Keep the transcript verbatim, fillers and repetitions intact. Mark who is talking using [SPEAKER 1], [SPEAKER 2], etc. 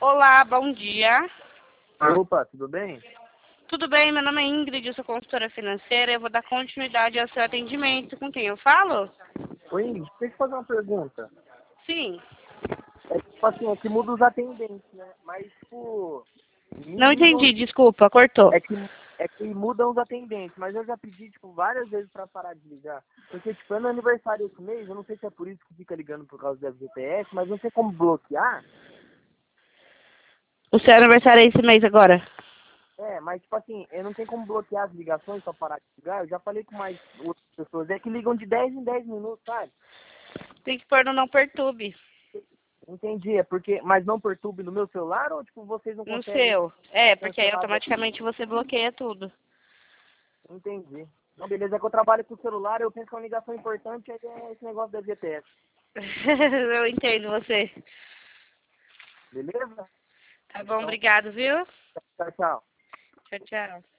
[SPEAKER 1] Olá, bom dia.
[SPEAKER 2] Opa, tudo bem?
[SPEAKER 1] Tudo bem? Meu nome é Ingrid, eu sou consultora financeira. Eu vou dar continuidade ao seu atendimento. Com quem eu falo?
[SPEAKER 2] Oi, Ingrid, deixa eu te fazer uma pergunta.
[SPEAKER 1] Sim.
[SPEAKER 2] É tipo assim, é que muda os atendentes, né? Mas, tipo, me
[SPEAKER 1] Não
[SPEAKER 2] ligam.
[SPEAKER 1] entendi, desculpa, cortou.
[SPEAKER 2] É que, é que mudam os atendentes, mas eu já pedi, tipo, várias vezes pra parar de ligar. Porque, tipo, é meu aniversário esse mês, eu não sei se é por isso que fica ligando por causa do F G T S, mas não sei como bloquear.
[SPEAKER 1] O seu aniversário é esse mês agora?
[SPEAKER 2] É, mas, tipo assim, eu não tenho como bloquear as ligações pra parar de ligar. Eu já falei com mais outras pessoas, é que ligam de dez em dez minutos, sabe?
[SPEAKER 1] Tem que pôr no não perturbe.
[SPEAKER 2] Entendi, é porque, mas não perturbe no meu celular ou tipo vocês não
[SPEAKER 1] No
[SPEAKER 2] conseguem
[SPEAKER 1] seu. É, porque aí
[SPEAKER 2] cancelar? da-
[SPEAKER 1] automaticamente você bloqueia tudo.
[SPEAKER 2] Entendi. Não, beleza, é que eu trabalho com o celular, eu penso que é uma ligação importante é esse negócio da G T S.
[SPEAKER 1] Eu entendo você.
[SPEAKER 2] Beleza?
[SPEAKER 1] Tá bom,
[SPEAKER 2] Então,
[SPEAKER 1] obrigado, viu?
[SPEAKER 2] tchau, tchau.
[SPEAKER 1] Tchau, tchau.